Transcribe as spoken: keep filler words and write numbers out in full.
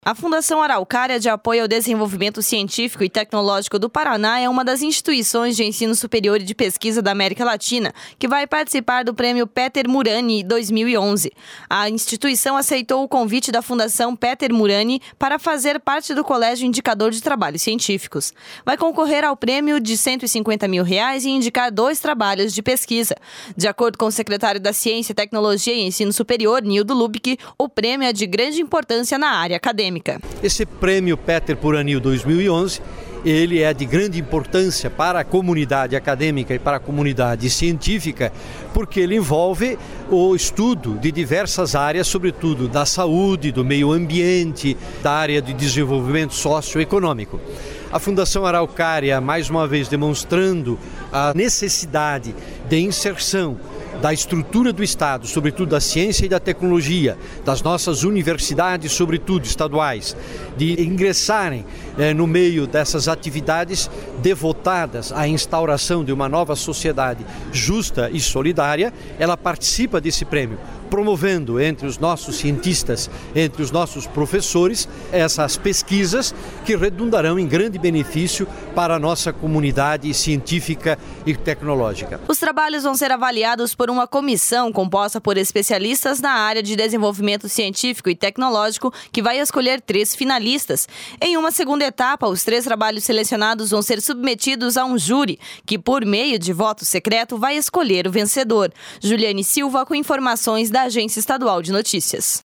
A Fundação Araucária de Apoio ao Desenvolvimento Científico e Tecnológico do Paraná é uma das instituições de ensino superior e de pesquisa da América Latina que vai participar do Prêmio Peter Murani dois mil e onze. A instituição aceitou o convite da Fundação Peter Murani para fazer parte do Colégio Indicador de Trabalhos Científicos. Vai concorrer ao prêmio de cento e cinquenta mil reais e indicar dois trabalhos de pesquisa. De acordo com o secretário da Ciência, Tecnologia e Ensino Superior, Nildo Lubke, o prêmio é de grande importância na área acadêmica. Esse prêmio Peter Murani dois mil e onze, ele é de grande importância para a comunidade acadêmica e para a comunidade científica, porque ele envolve o estudo de diversas áreas, sobretudo da saúde, do meio ambiente, da área de desenvolvimento socioeconômico. A Fundação Araucária, mais uma vez demonstrando a necessidade de inserção da estrutura do Estado, sobretudo da ciência e da tecnologia, das nossas universidades, sobretudo estaduais, de ingressarem eh, no meio dessas atividades devotadas à instauração de uma nova sociedade justa e solidária. Ela participa desse prêmio, promovendo entre os nossos cientistas, entre os nossos professores, essas pesquisas que redundarão em grande benefício para a nossa comunidade científica e tecnológica. Os trabalhos vão ser avaliados por uma comissão composta por especialistas na área de desenvolvimento científico e tecnológico, que vai escolher três finalistas. Em uma segunda etapa, os três trabalhos selecionados vão ser submetidos a um júri, que por meio de voto secreto vai escolher o vencedor. Juliane Silva com informações da Agência Estadual de Notícias.